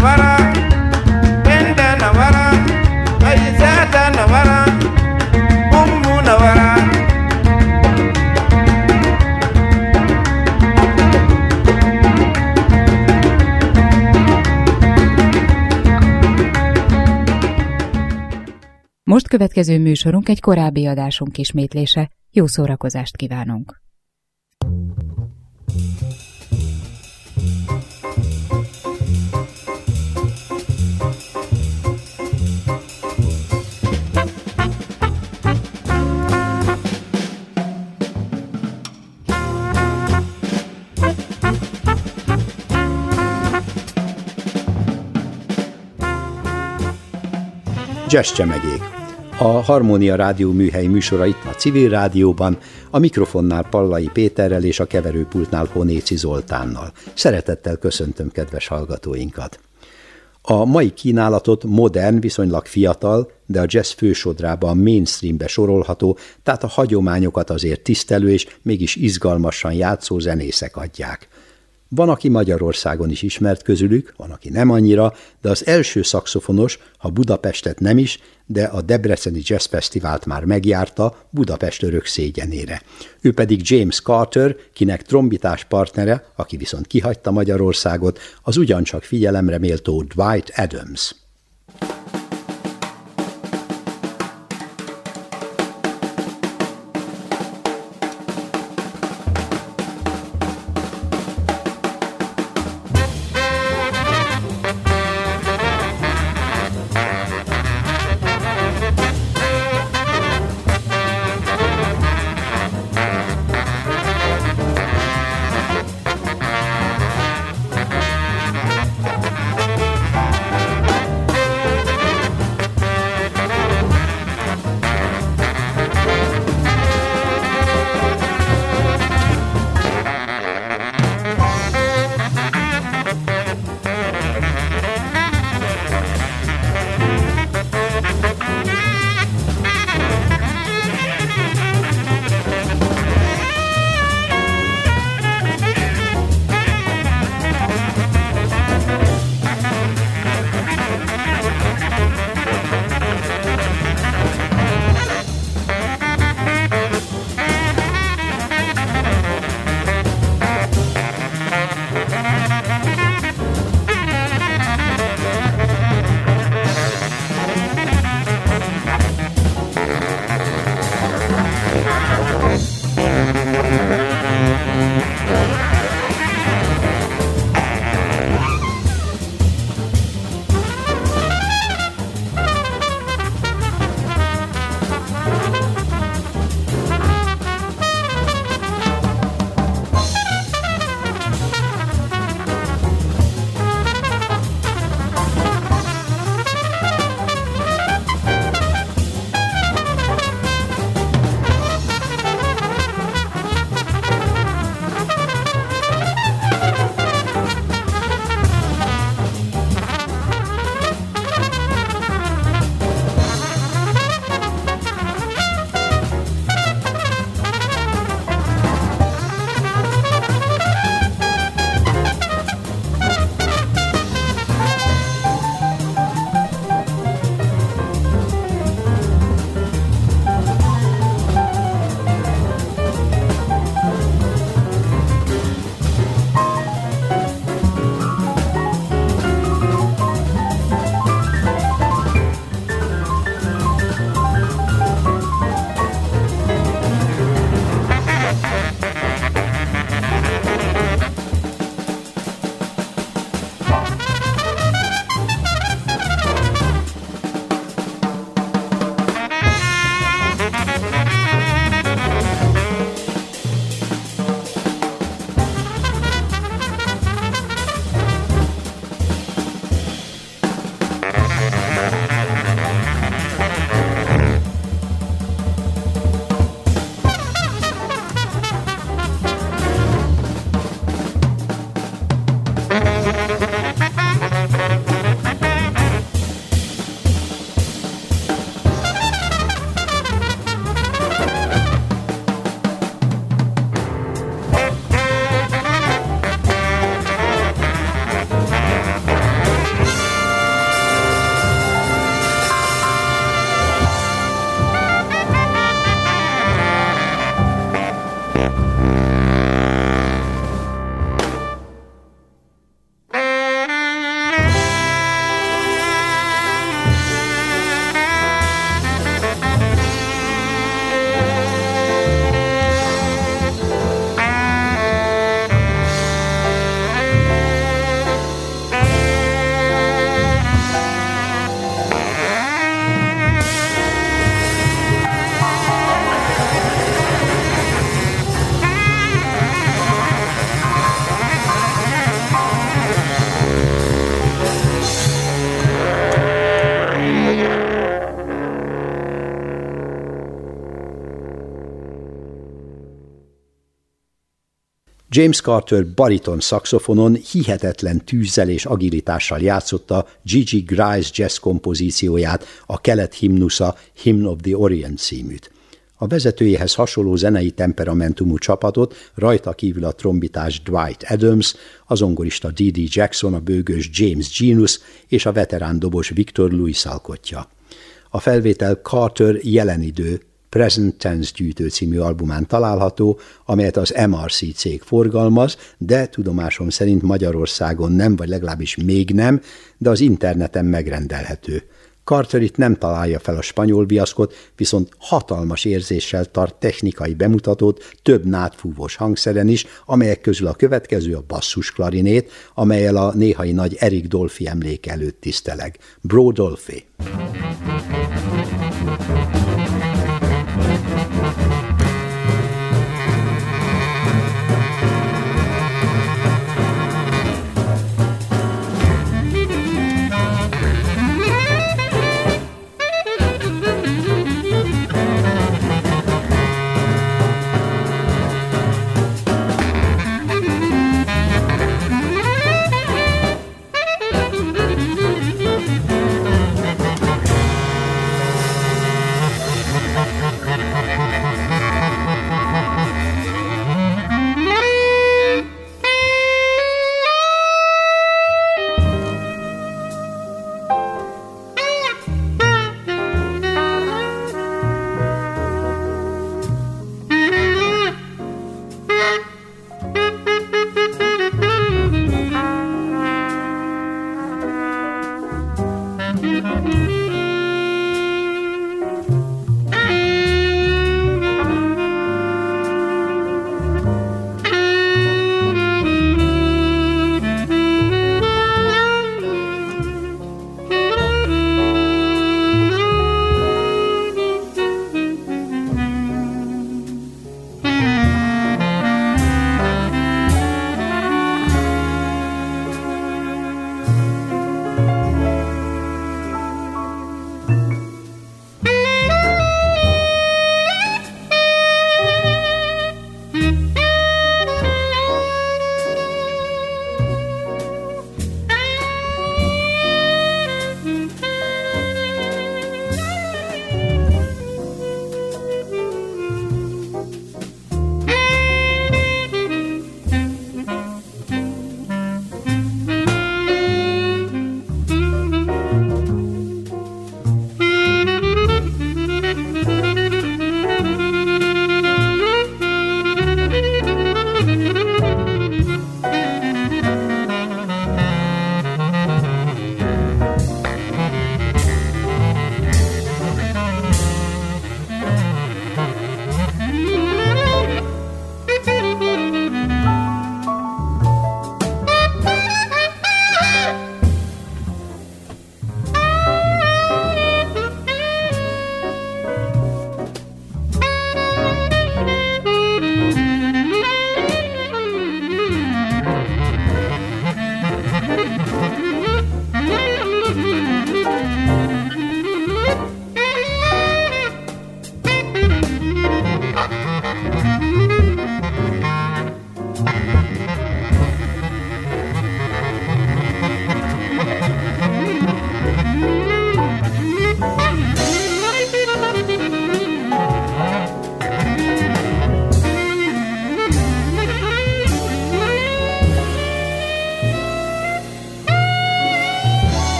Nawara, Penda Nawara, Aizata Nawara, Ummu Nawara. Most következő műsorunk egy korábbi adásunk ismétlése. Jó szórakozást kívánunk! Jazz Csemegék. A Harmónia Rádió műhely műsora itt a Civil Rádióban, a mikrofonnál Pallai Péterrel és a keverőpultnál Honéci Zoltánnal. Szeretettel köszöntöm kedves hallgatóinkat. A mai kínálatot modern, viszonylag fiatal, de a jazz fősodrában mainstreambe sorolható, tehát a hagyományokat azért tisztelő és mégis izgalmasan játszó zenészek adják. Van, aki Magyarországon is ismert közülük, van, aki nem annyira, de az első szaxofonos, ha Budapestet nem is, de a Debreceni Jazz Fesztivált már megjárta Budapest örök szégyenére. Ő pedig James Carter, kinek trombitás partnere, aki viszont kihagyta Magyarországot, az ugyancsak figyelemre méltó Dwight Adams. James Carter bariton szaxofonon hihetetlen tűzzel és agilitással játszotta Gigi Grice jazz kompozícióját, a Kelet himnusza Hymn of the Orient címűt. A vezetőjéhez hasonló zenei temperamentumú csapatot rajta kívül a trombitás Dwight Adams, a zongorista D.D. Jackson, a bőgős James Genus és a veterán dobos Victor Lewis alkotja. A felvétel Carter jelenidő Present Tense gyűjtő című albumán található, amelyet az MRC cég forgalmaz, de tudomásom szerint Magyarországon nem, vagy legalábbis még nem, de az interneten megrendelhető. Carter itt nem találja fel a spanyol viaszkot, viszont hatalmas érzéssel tart technikai bemutatót több nádfúvós hangszeren is, amelyek közül a következő a basszusklarinét, amellyel a néhai nagy Eric Dolphy emlék előtt tiszteleg. Bro Dolphy.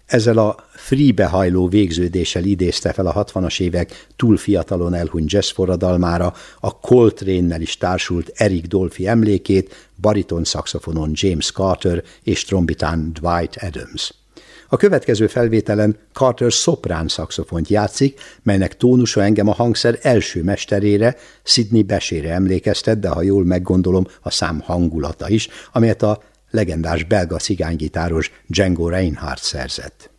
Ezzel a free-behajló végződéssel idézte fel a 60-as évek túl fiatalon elhunyt jazz forradalmára a Coltrane-nel is társult Eric Dolphy emlékét, bariton szaxofonon James Carter és trombitán Dwight Adams. A következő felvételen Carter szoprán szaxofont játszik, melynek tónusa engem a hangszer első mesterére, Sidney Bechetre emlékeztet, de ha jól meggondolom, a szám hangulata is, amelyet a legendás belga cigánygitáros Django Reinhardt szerzett.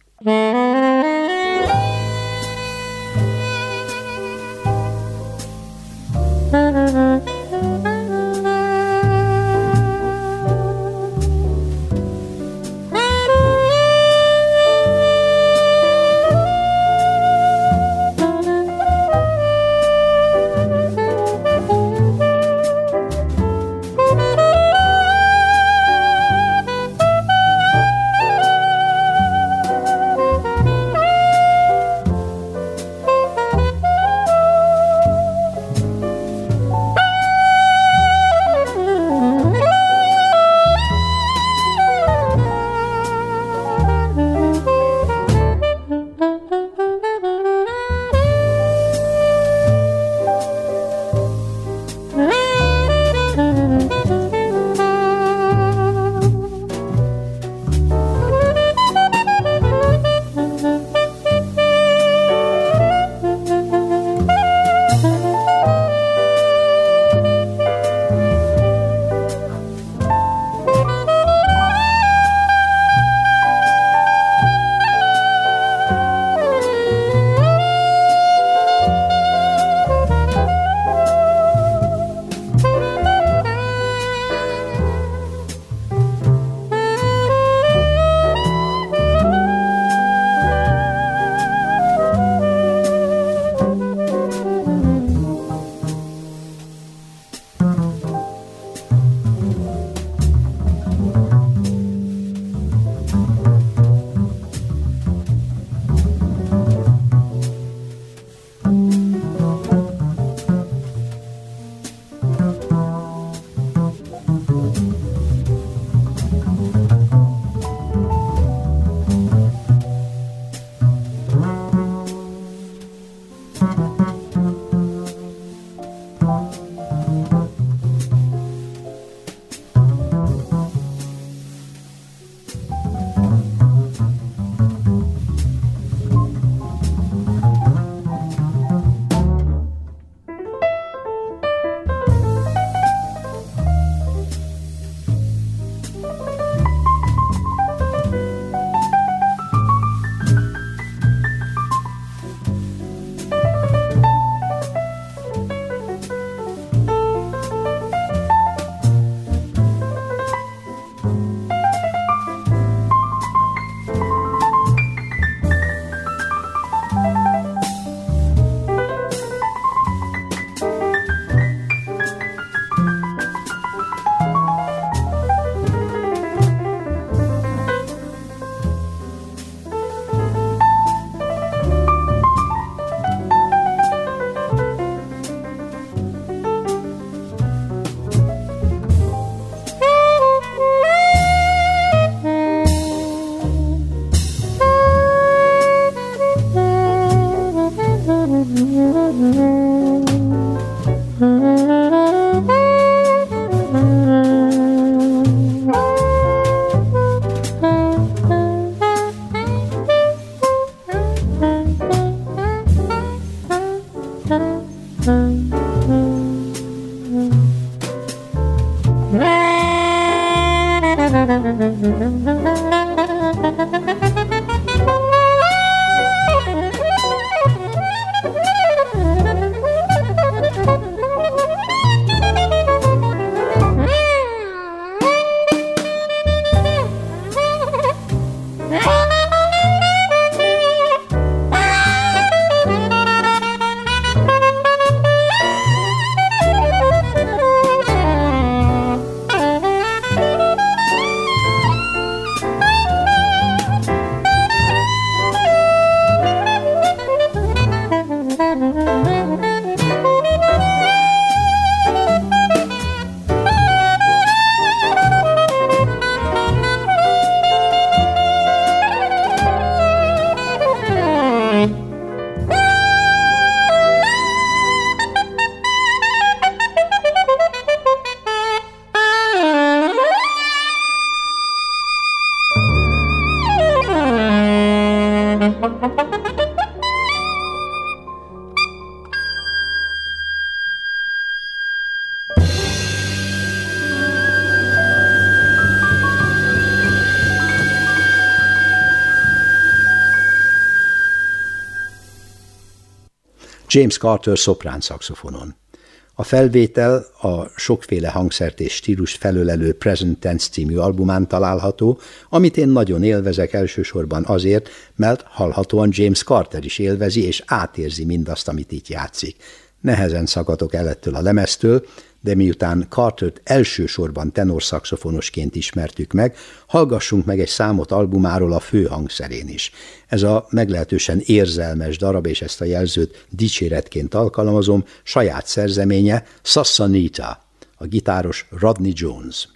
James Carter szoprán szaxofonon. A felvétel a sokféle hangszert és stílus felölelő Present Tense című albumán található, amit én nagyon élvezek elsősorban azért, mert hallhatóan James Carter is élvezi és átérzi mindazt, amit itt játszik. Nehezen szakadok el ettől a lemeztől, de miután Cartert elsősorban tenorszaxofonosként ismertük meg, hallgassunk meg egy számot albumáról a fő hangszerén is. Ez a meglehetősen érzelmes darab, és ezt a jelzőt dicséretként alkalmazom, saját szerzeménye Sassanita, a gitáros Rodney Jones.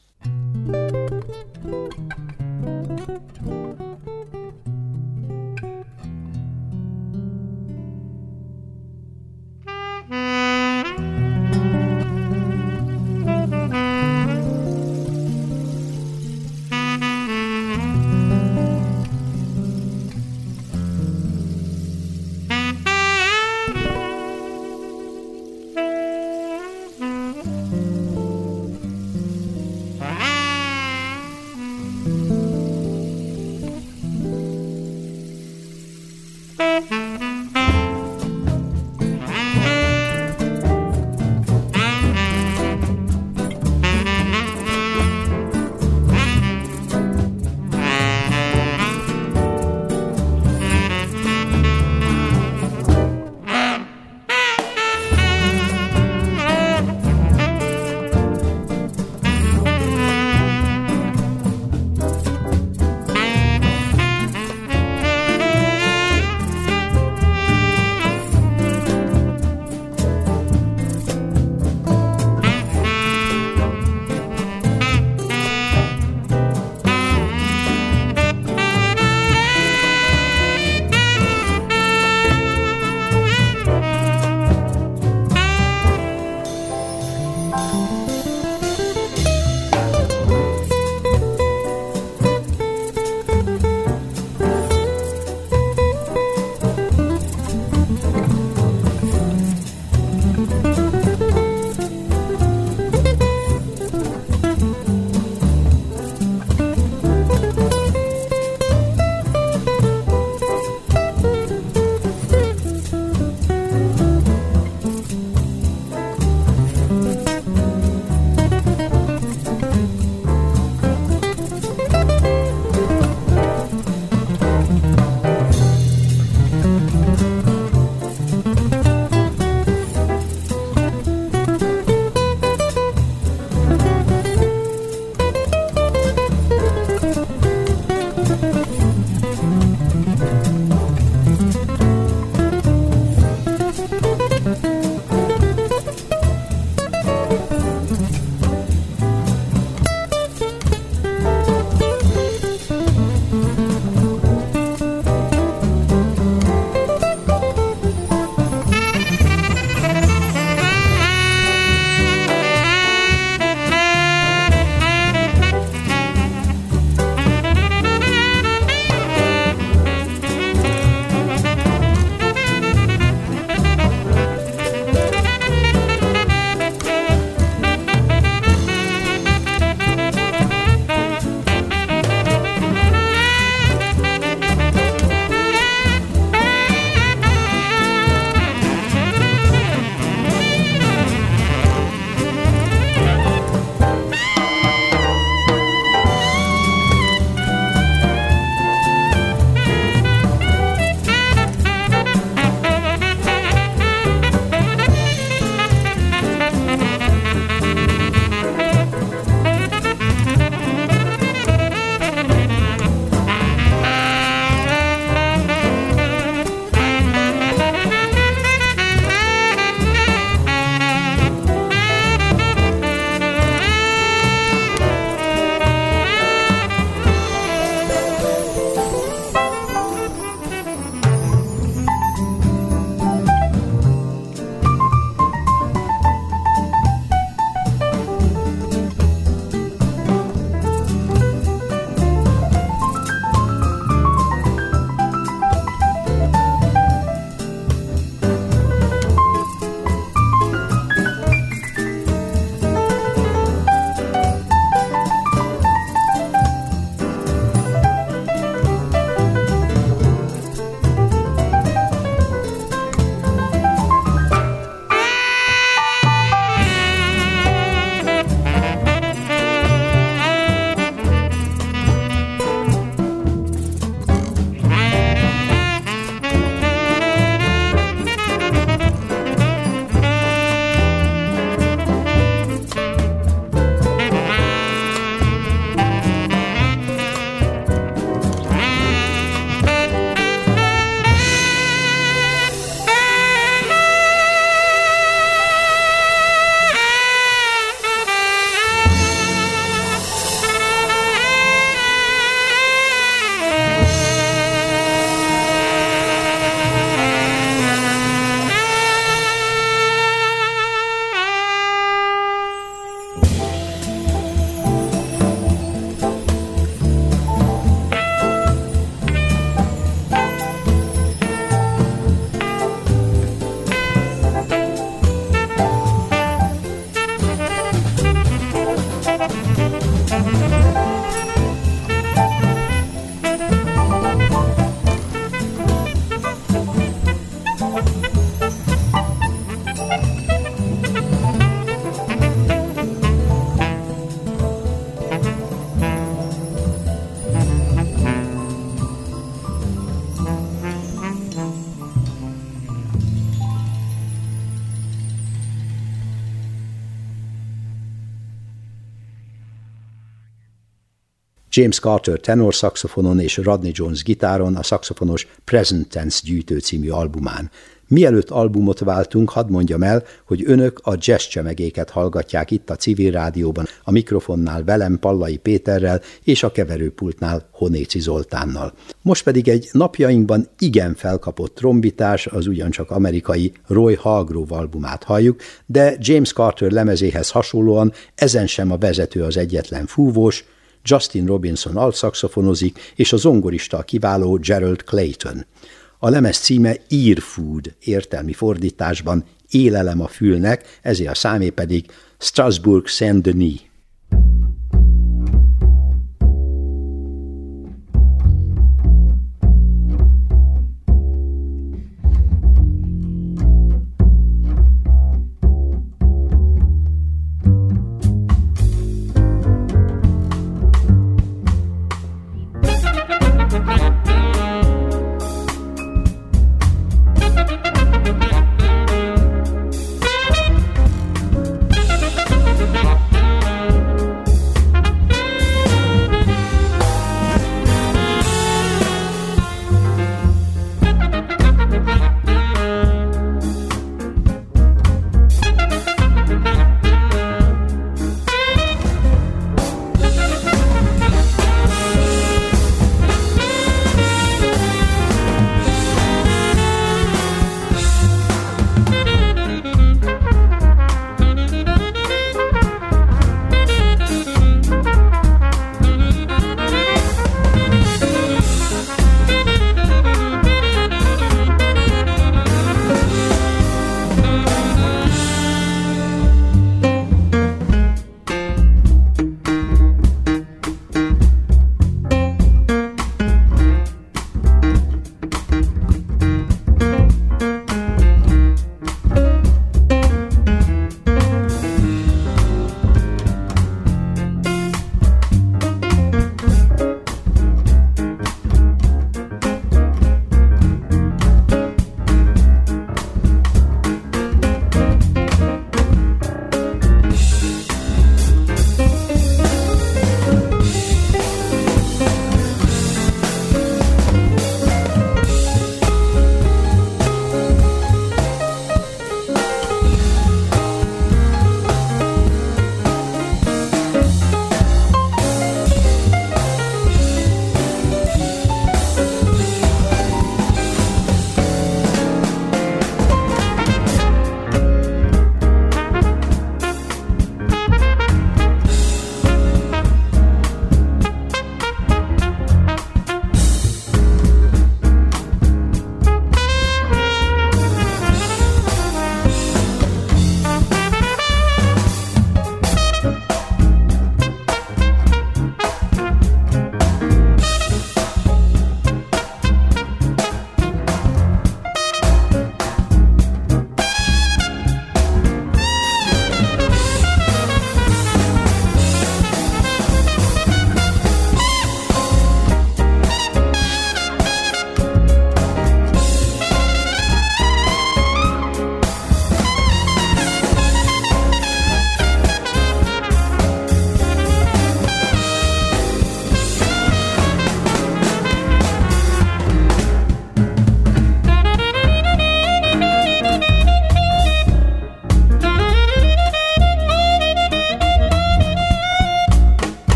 James Carter tenor szaxofonon és Rodney Jones gitáron a szaxofonos Present Tense gyűjtő című albumán. Mielőtt albumot váltunk, hadd mondjam el, hogy önök a jazz csemegéket hallgatják itt a Civil Rádióban, a mikrofonnál velem, Pallai Péterrel és a keverőpultnál Honéci Zoltánnal. Most pedig egy napjainkban igen felkapott trombitás, az ugyancsak amerikai Roy Hargrove albumát halljuk, de James Carter lemezéhez hasonlóan ezen sem a vezető az egyetlen fúvós, Justin Robinson altszaxofonozik, és a zongorista a kiváló Gerald Clayton. A lemez címe Ear Food, értelmi fordításban élelem a fülnek, ezért a számé pedig Strasbourg Saint-Denis.